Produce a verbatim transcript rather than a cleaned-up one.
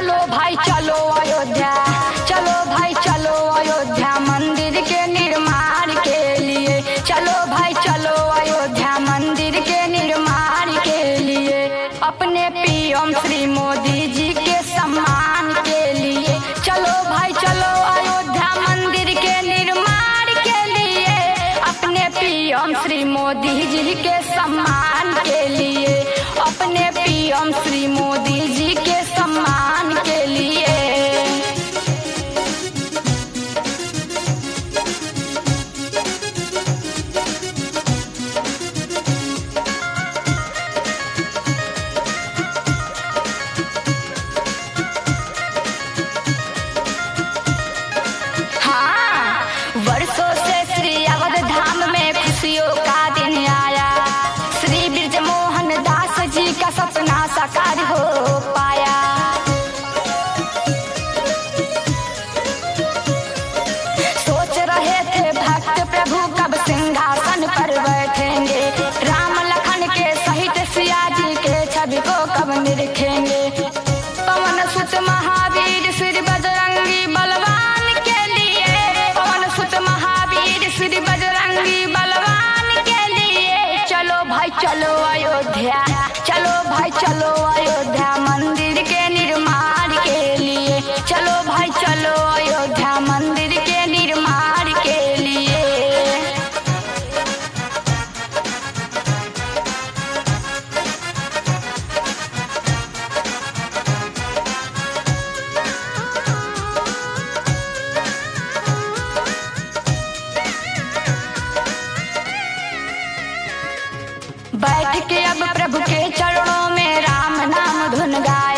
चलो भाई चलो अयोध्या, चलो भाई चलो अयोध्या मंदिर के निर्माण के लिए। चलो भाई चलो अयोध्या मंदिर के निर्माण के लिए। अपने पीएम श्री मोदी जी के सम्मान के लिए। चलो भाई चलो अयोध्या मंदिर के निर्माण के लिए। अपने पीएम श्री मोदी जी के सम्मान के लिए। अपने पीएम श्री मोदी जी के सम्मान के लिए। हाँ, वर्षों से श्री अवध धाम में खुशियों का दिन आया। श्री ब्रजमोहन दास जी का सपना साकार हो पाया। सोच रहे थे भक्त प्रभु कब सिंहासन पर बैठेंगे। राम लखन के सहित सिया जी के छवि को कब निरखेंगे। पवन सुत महावीर श्री बजरंगी बलवान के लिए। पवन सुत महावीर श्री बजरंगी बलवान के लिए। चलो भाई चलो अयोध्या, चलो भाई चलो अयोध्या मंदिर के निर्माण के लिए। चलो भाई चलो अयोध्या मंदिर के निर्माण के लिए। बैठ के अब प्रभु के चरणों में राम नाम धुन गाए।